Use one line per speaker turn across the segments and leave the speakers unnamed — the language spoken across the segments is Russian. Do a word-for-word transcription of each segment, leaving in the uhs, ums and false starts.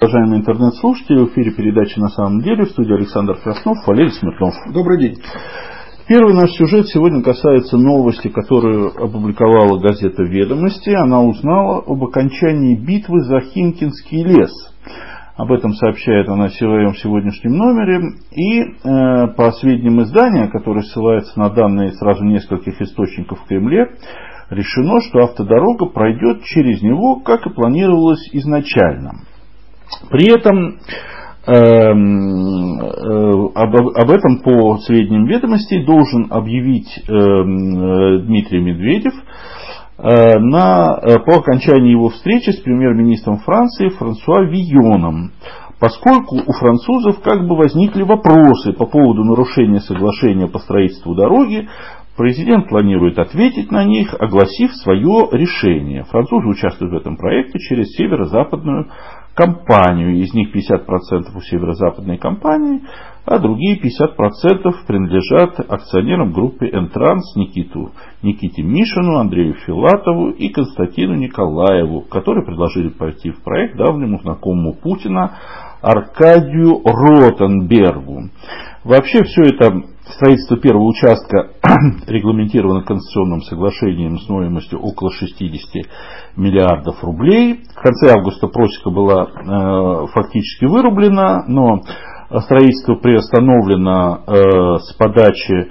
Уважаемые интернет-слушатели, в эфире передачи «На самом деле», в студии Александр Краснов, Валерий Смирнов.
Добрый день.
Первый наш сюжет сегодня касается новости, которую опубликовала газета «Ведомости». Она узнала об окончании битвы за Химкинский лес. Об этом сообщает она в своем сегодняшнем номере. И э, по сведениям издания, которое ссылается на данные сразу нескольких источников в Кремле, решено, что автодорога пройдет через него, как и планировалось изначально. При этом э, э, об, об этом по сведениям «Ведомостей» должен объявить э, Дмитрий Медведев э, на, по окончании его встречи с премьер-министром Франции Франсуа Вийоном, поскольку у французов как бы возникли вопросы по поводу нарушения соглашения по строительству дороги. Президент планирует ответить на них, огласив свое решение. Французы участвуют в этом проекте через северо-западную компанию. Из них пятьдесят процентов у северо-западной компании, а другие пятьдесят процентов принадлежат акционерам группы «Энтранс» Никиту, Никите Мишину, Андрею Филатову и Константину Николаеву, которые предложили пойти в проект давнему знакомому Путина Аркадию Ротенбергу. Вообще все это строительство первого участка регламентировано конституционным соглашением стоимостью около шестьдесят миллиардов рублей. В конце августа просека была э, фактически вырублена, но строительство приостановлено э, с подачи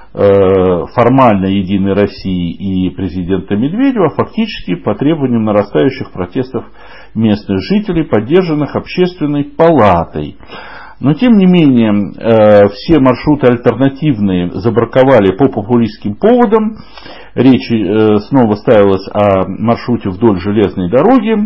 э, формально Единой России и президента Медведева, фактически по требованиям нарастающих протестов местных жителей, поддержанных Общественной палатой. Но, тем не менее, все маршруты альтернативные забраковали по популистским поводам. Речь снова ставилась о маршруте вдоль железной дороги,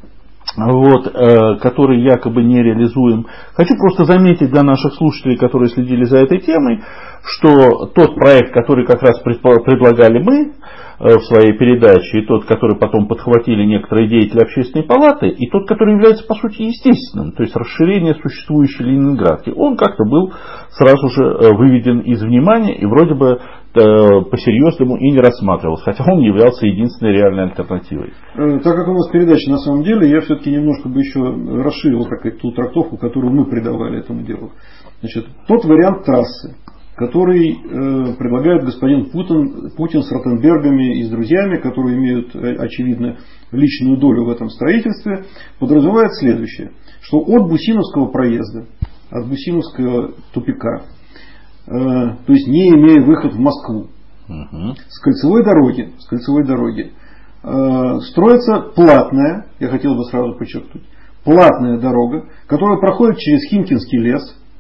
вот, который якобы не реализуем. Хочу просто заметить для наших слушателей, которые следили за этой темой, что тот проект, который как раз предлагали мы в своей передаче, и тот, который потом подхватили некоторые деятели Общественной палаты, и тот, который является, по сути, естественным, то есть расширение существующей Ленинградки, он как-то был сразу же выведен из внимания и вроде бы по-серьезному и не рассматривался, хотя он являлся единственной реальной альтернативой.
Так как у нас передача «На самом деле», я все-таки немножко бы еще расширил так, ту трактовку, которую мы придавали этому делу. Значит, тот вариант трассы, который э, предлагает господин Путин, Путин с Ротенбергами и с друзьями, которые имеют, очевидно, личную долю в этом строительстве, подразумевает следующее, что от Бусиновского проезда, от Бусиновского тупика, э, то есть не имея выход в Москву, угу. с кольцевой дороги, с кольцевой дороги э, строится платная, я хотел бы сразу подчеркнуть, платная дорога, которая проходит через Химкинский лес,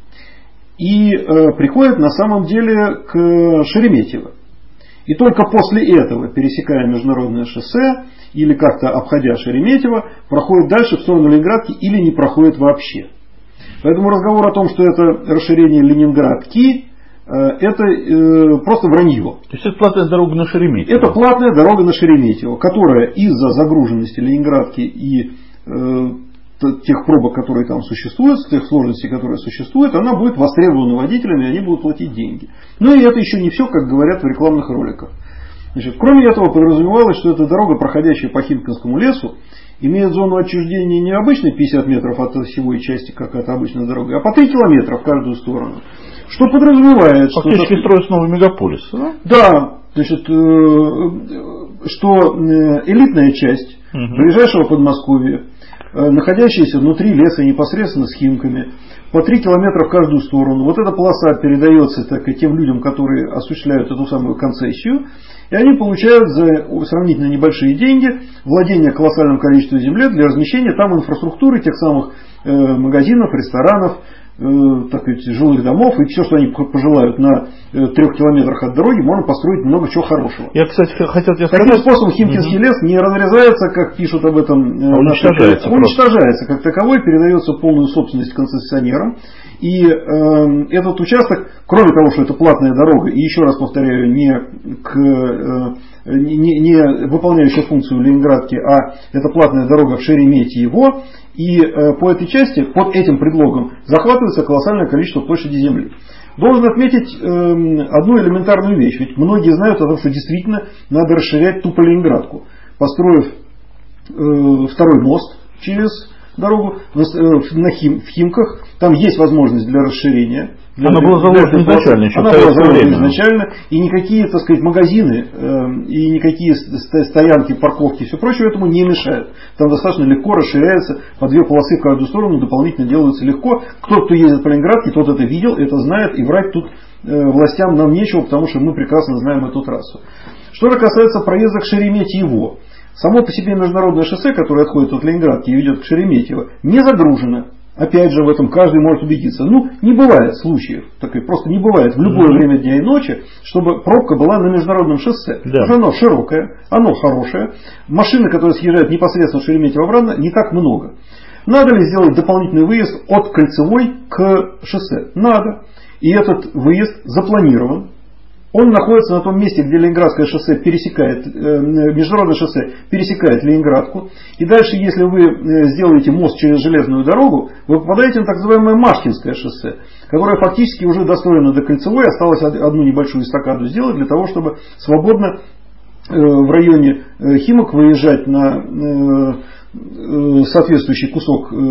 и э, приходит на самом деле к Шереметьево. И только после этого, пересекая международное шоссе или как-то обходя Шереметьево, проходит дальше в сторону Ленинградки или не проходит вообще. Поэтому разговор о том, что это расширение Ленинградки, э, это э, просто вранье.
То есть это платная дорога на Шереметьево?
Это платная дорога на Шереметьево, которая из-за загруженности Ленинградки и э, тех пробок, которые там существуют, тех сложностей, которые существуют, она будет востребована водителями, и они будут платить деньги. Но и это еще не все, как говорят в рекламных роликах. Значит, кроме этого, подразумевалось, что эта дорога, проходящая по Химкинскому лесу, имеет зону отчуждения не обычной пятьдесят метров от осевой части, как это обычная дорога, а по три километра в каждую сторону. Что подразумевает, что...
Фактически строится новый мегаполис, да?
Да, значит, что элитная часть угу. ближайшего Подмосковья, находящиеся внутри леса непосредственно с Химками, по три километра в каждую сторону. Вот эта полоса передается так, и тем людям, которые осуществляют эту самую концессию, и они получают за сравнительно небольшие деньги владение колоссальным количеством земли для размещения там инфраструктуры, тех самых э, магазинов, ресторанов, э, так сказать, жилых домов, и все, что они пожелают на э, трех километрах от дороги, можно построить много чего хорошего.
Я, кстати, хотел тебе
сказать... Таким способом Химкинский угу. лес не разрезается, как пишут об этом, э,
а уничтожается,
наши... уничтожается как таковой, передается в полную собственность концессионерам. И э, этот участок, кроме того, что это платная дорога, и еще раз повторяю, не, к, э, не, не выполняющая функцию Ленинградки, а это платная дорога в Шереметьево, и э, по этой части, под этим предлогом, захватывается колоссальное количество площади земли. Должен отметить э, одну элементарную вещь, ведь многие знают о том, что действительно надо расширять тупо Ленинградку, построив э, второй мост через дорогу, на Хим, в Химках там есть возможность для расширения. Для,
она была заложена изначально, еще
она была заложена изначально, и никакие, так сказать, магазины э, и никакие стоянки, парковки и все прочее этому не мешают. Там достаточно легко расширяется, по две полосы в каждую сторону дополнительно делаются легко. Кто, кто ездит по Ленинградке, тот это видел, это знает, и врать тут э, властям нам нечего, потому что мы прекрасно знаем эту трассу. Что же касается проезда к Шереметьево. Само по себе международное шоссе, которое отходит от Ленинградки и ведет к Шереметьево, не загружено. Опять же, в этом каждый может убедиться. Ну, не бывает случаев, так и просто не бывает в любое mm-hmm. время дня и ночи, чтобы пробка была на международном шоссе. Да. Потому что оно широкое, оно хорошее. Машины, которые съезжают непосредственно в Шереметьево обратно, не так много. Надо ли сделать дополнительный выезд от Кольцевой к шоссе? Надо. И этот выезд запланирован. Он находится на том месте, где Ленинградское шоссе пересекает, э, международное шоссе пересекает Ленинградку. И дальше, если вы сделаете мост через железную дорогу, вы попадаете на так называемое Машкинское шоссе, которое фактически уже достроено до Кольцевой. Осталось одну небольшую эстакаду сделать для того, чтобы свободно э, в районе э, Химок выезжать на э, э, соответствующий кусок э,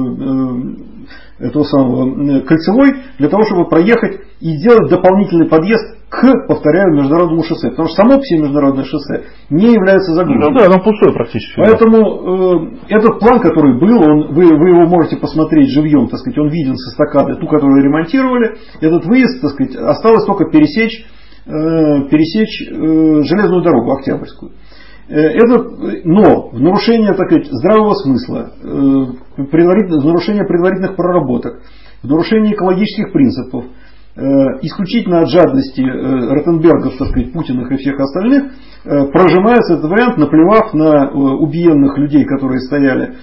э, этого самого Кольцевой, для того, чтобы проехать и сделать дополнительный подъезд к, повторяю, международному шоссе. Потому что само по себе международное шоссе не является загруженным.
Ну да, оно пустое практически.
Поэтому э, этот план, который был, он, вы, вы его можете посмотреть живьем, так сказать, он виден с эстакады, ту, которую ремонтировали. Этот выезд, так сказать, осталось только пересечь, э, пересечь э, железную дорогу Октябрьскую. Это, но в нарушение, так сказать, здравого смысла, э, предварительно, в нарушение предварительных проработок, в нарушение экологических принципов, исключительно от жадности Ротенбергов, так сказать, Путиных и всех остальных, прожимается этот вариант, наплевав на убиенных людей, которые стояли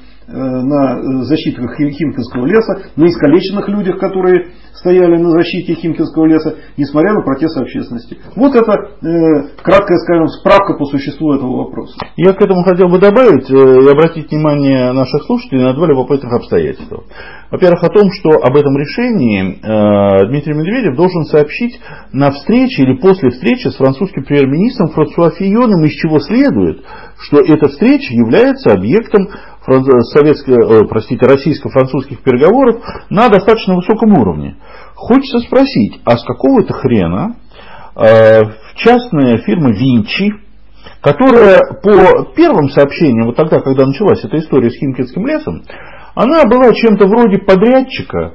на защитах Химкинского леса, на искалеченных людях, которые стояли на защите Химкинского леса, несмотря на протест общественности. Вот это э, краткая, скажем, справка по существу этого вопроса.
Я к этому хотел бы добавить э, и обратить внимание наших слушателей на два любопытных обстоятельства. Во-первых, о том, что об этом решении э, Дмитрий Медведев должен сообщить на встрече или после встречи с французским премьер-министром Франсуа Фийоном, из чего следует, что эта встреча является объектом советско, простите, российско-французских переговоров на достаточно высоком уровне. Хочется спросить, а с какого-то хрена э, частная фирма Винчи, которая по первым сообщениям, вот тогда, когда началась эта история с Химкинским лесом, она была чем-то вроде подрядчика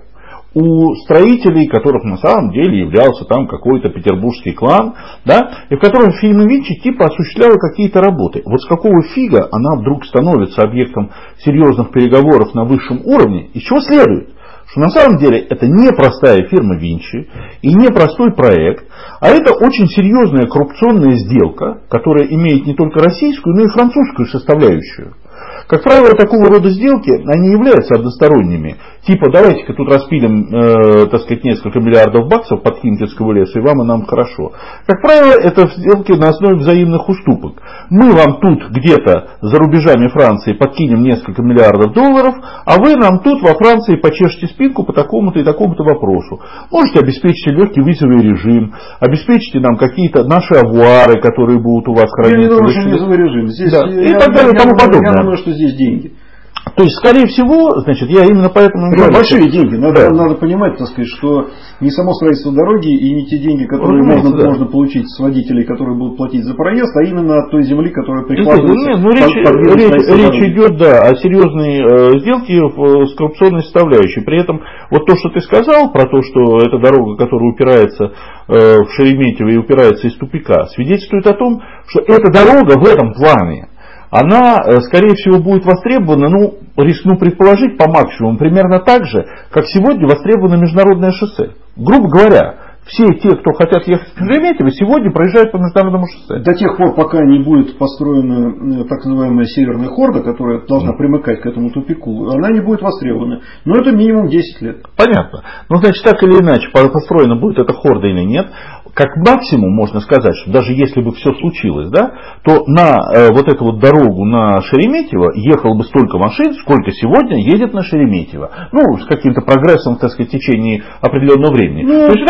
у строителей, которых на самом деле являлся там какой-то петербургский клан, да, и в котором фирма Винчи типа осуществляла какие-то работы. Вот с какого фига она вдруг становится объектом серьезных переговоров на высшем уровне, из чего следует, что на самом деле это не простая фирма Винчи и не простой проект, а это очень серьезная коррупционная сделка, которая имеет не только российскую, но и французскую составляющую. Как правило, такого рода сделки, они являются односторонними. Типа, давайте-ка тут распилим, э, так сказать, несколько миллиардов баксов под Химкинского леса, и вам, и нам хорошо. Как правило, это сделки на основе взаимных уступок. Мы вам тут где-то за рубежами Франции подкинем несколько миллиардов долларов, а вы нам тут во Франции почешете спинку по такому-то и такому-то вопросу. Можете обеспечить легкий визовый режим, обеспечите нам какие-то наши авуары, которые будут у вас храниться.
Я не думаю, что визовый режим. Здесь
да.
я,
и так далее, и тому подобное.
Я думаю, что здесь деньги.
То есть, скорее всего, значит, я именно поэтому...
Это большие деньги. Надо, да. надо понимать, так сказать, что не само строительство дороги и не те деньги, которые можно, да. можно получить с водителей, которые будут платить за проезд, а именно от той земли, которая прикладывается. Нет, ну,
речь, под, речь, речь идет, да, о серьезной э, сделке с коррупционной составляющей. При этом, вот то, что ты сказал, про то, что эта дорога, которая упирается э, в Шереметьево и упирается из тупика, свидетельствует о том, что эта дорога в этом плане, она, скорее всего, будет востребована, ну, рискну предположить, по максимуму, примерно так же, как сегодня востребовано международное шоссе. Грубо говоря, все те, кто хотят ехать в Шереметьево, сегодня проезжают по международному шоссе.
До тех пор, пока не будет построена так называемая северная хорда, которая должна примыкать к этому тупику, она не будет востребована. Но это минимум десять лет.
Понятно. Ну, значит, так или иначе, построена будет эта хорда или нет, как максимум можно сказать, что даже если бы все случилось, да, то на э, вот эту вот дорогу на Шереметьево ехало бы столько машин, сколько сегодня едет на Шереметьево. Ну, с каким-то прогрессом, так сказать, в течение определенного времени. Ну, то есть, иначе говоря,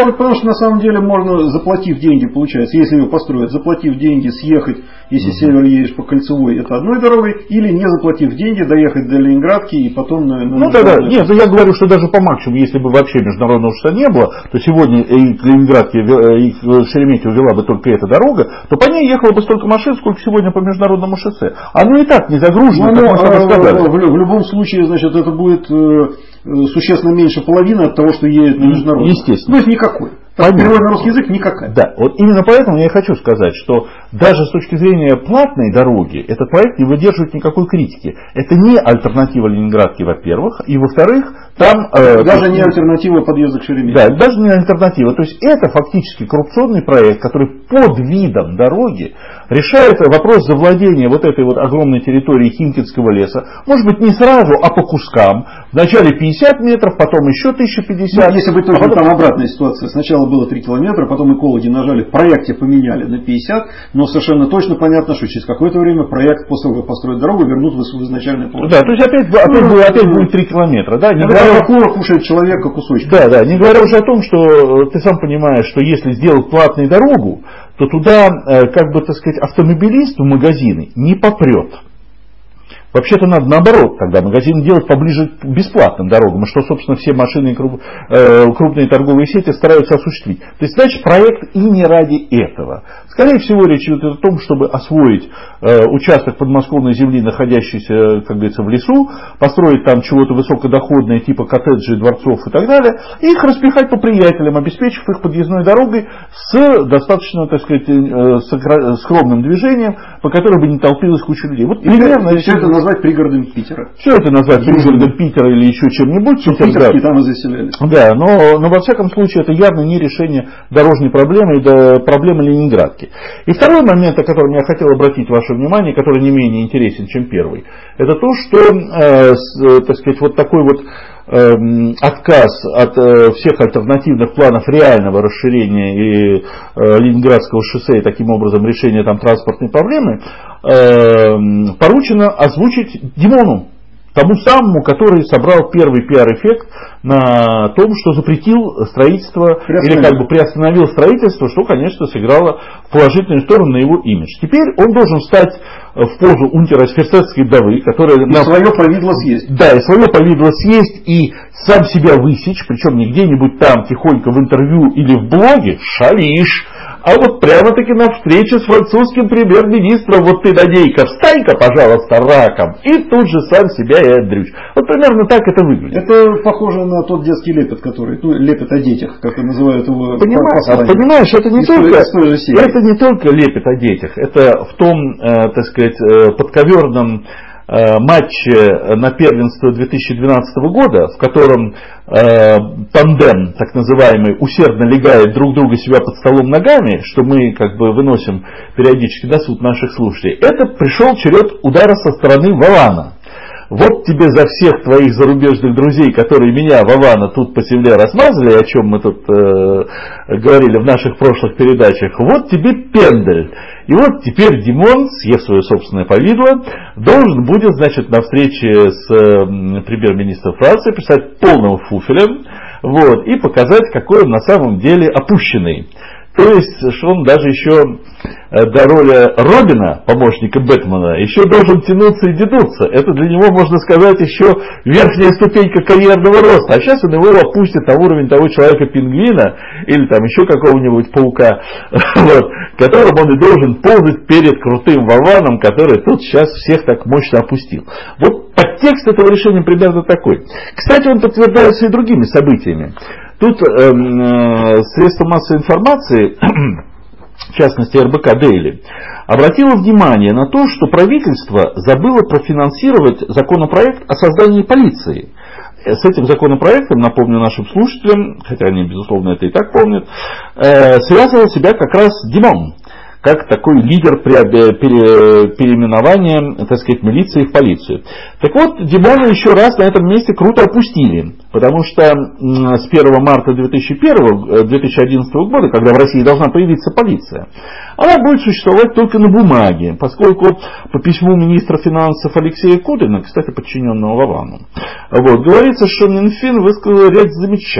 Ну, потому что на самом деле можно, заплатив деньги, получается, если ее построят, заплатив деньги, съехать, если с севера едешь по кольцевой, это одной дорогой, или не заплатив деньги, доехать до Ленинградки и потом на... на
ну да, да, нет, я говорю, что даже по максимуму, если бы вообще международного шоссе не было, то сегодня и к Ленинградке, и к Шереметьево вела бы только эта дорога, то по ней ехало бы столько машин, сколько сегодня по международному шоссе. Оно и так не загружено,
ну,
как мы с тобой сказали.
В, в любом случае, значит, это будет э, существенно меньше половины от того, что едет на международном.
Естественно.
То есть никакой. Перевод на русский язык никакая.
Да, вот именно поэтому я и хочу сказать, что даже с точки зрения платной дороги этот проект не выдерживает никакой критики. Это не альтернатива Ленинградке, во-первых, и во-вторых, там... Э,
даже не альтернатива подъезда к Шереметьево.
Да, даже не альтернатива. То есть это фактически коррупционный проект, который под видом дороги решает вопрос завладения вот этой вот огромной территорией Химкинского леса. Может быть, не сразу, а по кускам. Вначале пятьдесят метров, потом еще тысяча пятьдесят.
Ну, если быть точно,
а потом...
там обратная ситуация. Сначала было три километра, потом экологи нажали, в проекте поменяли на пятьдесят, но совершенно точно понятно, что через какое-то время проект, после того, как построят дорогу, вернут в изначальное положение.
Да, то есть опять, опять, ну, будет, опять будет три километра. Да, не
говоря, акула кушает человека кусочек.
Да, да, не говоря уже о том, что ты сам понимаешь, что если сделать платную дорогу, то туда, как бы, так сказать, автомобилист в магазины не попрет. Вообще-то надо наоборот, тогда магазин делать поближе к бесплатным дорогам, что, собственно, все машины и круп, э, крупные торговые сети стараются осуществить. То есть, значит, проект и не ради этого. Скорее всего, речь идет о том, чтобы освоить э, участок подмосковной земли, находящийся, как говорится, в лесу, построить там чего-то высокодоходное, типа коттеджей, дворцов и так далее, и их распихать по приятелям, обеспечив их подъездной дорогой с достаточно, так сказать, э, скромным движением, по которой бы не толпилась куча людей. Вот примерно...
Все это назвать пригородом Питера.
Все это назвать пригородом Питера или еще чем-нибудь.
Питер, питерские да. Там и заселялись.
Да, но, но во всяком случае это явно не решение дорожной проблемы и до проблемы Ленинградки. И второй момент, о котором я хотел обратить ваше внимание, который не менее интересен, чем первый, это то, что, э, с, так сказать, вот такой вот э, отказ от э, всех альтернативных планов реального расширения и, э, Ленинградского шоссе и таким образом решения там транспортной проблемы э, поручено озвучить Димону. Тому самому, который собрал первый пиар-эффект на том, что запретил строительство или как бы приостановил строительство, что, конечно, сыграло в положительную сторону на его имидж. Теперь он должен встать в позу унтер-офицерской вдовы, которая...
И на... свое повидло съесть.
Да, и свое повидло съесть, и сам себя высечь, причем не где-нибудь там тихонько в интервью или в блоге, шалишь, а вот прямо-таки на встрече с французским премьер-министром, вот ты, Надейка, встань-ка, пожалуйста, раком, и тут же сам себя и отдрючь. Вот примерно так это выглядит.
Это похоже на тот детский лепет, который, ну, лепет о детях, как называют его.
Понимаешь, понимаешь, это не, только, это не только лепет о детях, это в том, э, так сказать, э, подковерном матче на первенство две тысячи двенадцатого года, в котором э, тандем, так называемый, усердно легает друг друга себя под столом ногами, что мы как бы выносим периодически на суд наших слушателей, это пришел черед удара со стороны Вована. Вот тебе за всех твоих зарубежных друзей, которые меня, Вована, тут по земле размазали, о чем мы тут э, говорили в наших прошлых передачах, вот тебе пендель. И вот теперь Димон, съев свое собственное повидло, должен будет, значит, на встрече с э, премьер-министром Франции писать полным фуфелем, вот, и показать, какой он на самом деле опущенный. То есть, что он даже еще до роли Робина, помощника Бэтмена, еще должен тянуться и дедуться. Это для него, можно сказать, еще верхняя ступенька карьерного роста. А сейчас он его опустит на уровень того человека-пингвина или там еще какого-нибудь паука, вот, которым он и должен ползать перед крутым Вованом, который тут сейчас всех так мощно опустил. Вот подтекст этого решения примерно такой. Кстати, он подтверждается и другими событиями. Тут э, э, средства массовой информации, в частности эр бэ ка Дейли, обратило внимание на то, что правительство забыло профинансировать законопроект о создании полиции. С этим законопроектом, напомню нашим слушателям, хотя они, безусловно, это и так помнят, э, связывал себя как раз Димон, как такой лидер переименования, так сказать, милиции в полицию. Так вот, Димона еще раз на этом месте круто опустили, потому что с первого марта две тысячи одиннадцатого года, когда в России должна появиться полиция, она будет существовать только на бумаге, поскольку по письму министра финансов Алексея Кудрина, кстати, подчиненного Вовану, вот, говорится, что Минфин высказал ряд замечаний.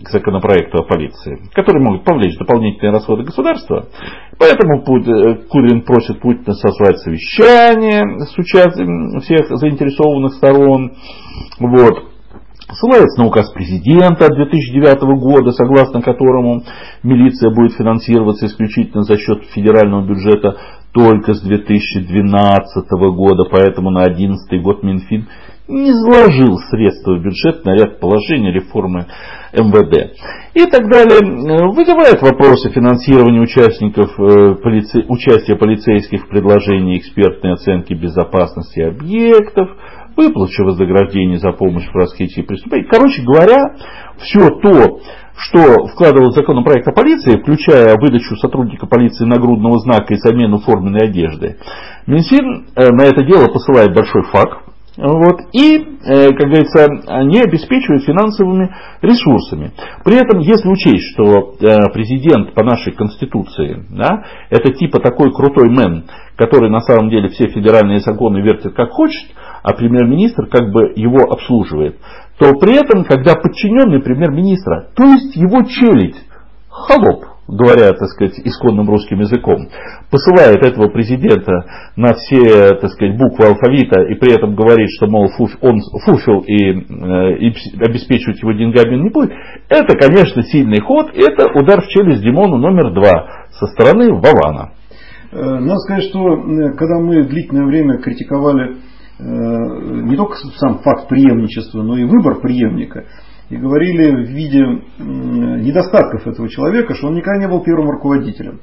к законопроекту о полиции, которые могут повлечь дополнительные расходы государства. Поэтому Кудрин просит Путина созвать совещание с участием всех заинтересованных сторон. Вот. Ссылается на указ президента от две тысячи девятого года, согласно которому милиция будет финансироваться исключительно за счет федерального бюджета только с две тысячи двенадцатого года, поэтому на две тысячи одиннадцатый год Минфин не заложил средства в бюджет на ряд положений реформы эм вэ дэ. И так далее. Вызывает вопросы финансирования участников, полице... участия полицейских в предложении экспертной оценки безопасности объектов, выплачу вознаграждение за помощь в раскрытии преступлений. Короче говоря, все то, что вкладывал в законопроект о полиции, включая выдачу сотрудника полиции нагрудного знака и замену форменной одежды, Минфин на это дело посылает большой фак. Вот, и, как говорится, они обеспечивают финансовыми ресурсами. При этом, если учесть, что президент по нашей конституции, да, это типа такой крутой мэн, который на самом деле все федеральные законы вертит как хочет, а премьер-министр как бы его обслуживает, то при этом, когда подчиненный премьер-министра, то есть его челядь, холоп, говоря, так сказать, исконным русским языком, посылает этого президента на все, так сказать, буквы алфавита и при этом говорит, что, мол, он фуфел и, и обеспечивать его деньгами не будет, это, конечно, сильный ход, это удар в челюсть Димону номер два со стороны Вована.
Надо сказать, что когда мы длительное время критиковали не только сам факт преемничества, но и выбор преемника, и говорили в виде недостатков этого человека, что он никогда не был первым руководителем,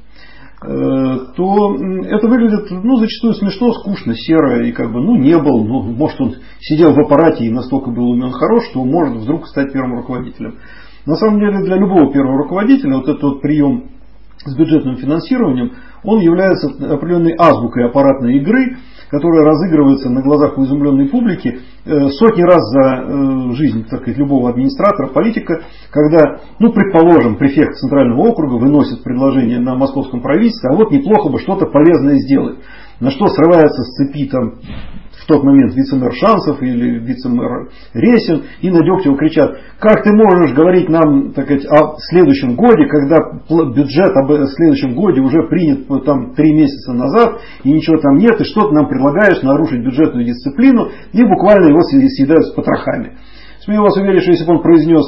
то это выглядит, ну, зачастую смешно, скучно, серо, и как бы, ну, не был, ну, может, он сидел в аппарате и настолько был умен, хорош, что он может вдруг стать первым руководителем. На самом деле, для любого первого руководителя вот этот вот прием с бюджетным финансированием, он является определенной азбукой аппаратной игры, которая разыгрывается на глазах у изумленной публики сотни раз за жизнь, так сказать, любого администратора, политика, когда, ну, предположим, префект Центрального округа выносит предложение на московском правительстве, а вот неплохо бы что-то полезное сделать. На что срывается с цепи там в тот момент вице-мэр Шансов или вице-мэр Ресин и на Дегтева кричат: как ты можешь говорить нам, так сказать, о следующем годе, когда бюджет об следующем годе уже принят там три месяца назад и ничего там нет, и что ты нам предлагаешь нарушить бюджетную дисциплину, и буквально его съедают с потрохами. Смею вас уверить, что если бы он произнес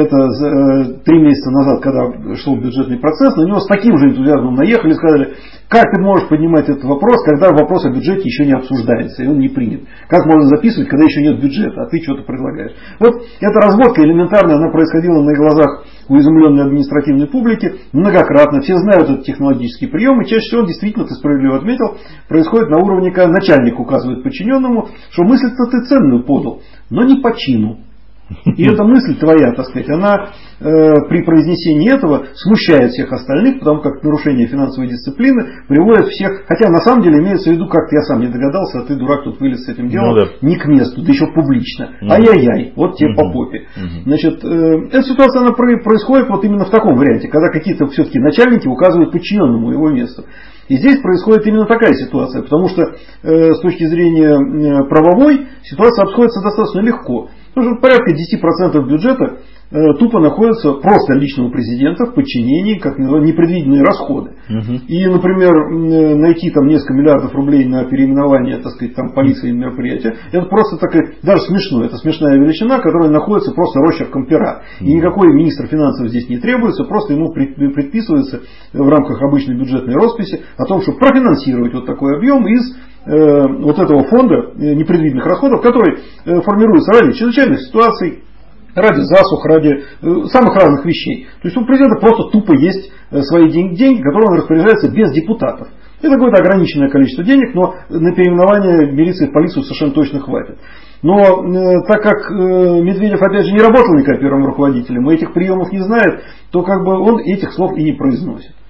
это три месяца назад, когда шел бюджетный процесс, на него с таким же энтузиазмом наехали и сказали: как ты можешь поднимать этот вопрос, когда вопрос о бюджете еще не обсуждается и он не принят? Как можно записывать, когда еще нет бюджета, а ты что-то предлагаешь? Вот эта разводка элементарная, она происходила на глазах у изумленной административной публики многократно. Все знают этот технологический прием, и чаще всего, действительно, ты справедливо отметил, происходит на уровне, когда начальник указывает подчиненному, что мысль-то ты ценную подал, но не по чину. И эта мысль твоя, так сказать, она э, при произнесении этого смущает всех остальных, потому как нарушение финансовой дисциплины приводит всех, хотя на самом деле имеется в виду, как я сам не догадался, а ты, дурак, тут вылез с этим делом, ну, да. Не к месту, да еще публично. Mm-hmm. Ай-яй-яй, вот тебе mm-hmm. по попе. Mm-hmm. Значит, э, эта ситуация, она происходит вот именно в таком варианте, когда какие-то все-таки начальники указывают подчиненному его месту. И здесь происходит именно такая ситуация, потому что э, с точки зрения э, правовой ситуация обходится достаточно легко. Потому что порядка десять процентов бюджета э, тупо находится просто лично у президента в подчинении, как непредвиденные расходы. Угу. И, например, э, найти там несколько миллиардов рублей на переименование, так сказать, там, полиции и мероприятия, это просто такая, даже смешно, это смешная величина, которая находится просто росчерком пера. Угу. И никакой министр финансов здесь не требуется, просто ему предписывается в рамках обычной бюджетной росписи о том, чтобы профинансировать вот такой объем из вот этого фонда непредвиденных расходов, который формируется ради чрезвычайных ситуаций, ради засух, ради самых разных вещей. То есть у президента просто тупо есть свои деньги, деньги, которые он распоряжается без депутатов. Это какое-то ограниченное количество денег, но на переименование милиции в полицию совершенно точно хватит. Но э, так как э, Медведев, опять же, не работал никогда первым руководителем, и этих приемов не знает, то как бы он этих слов и не произносит.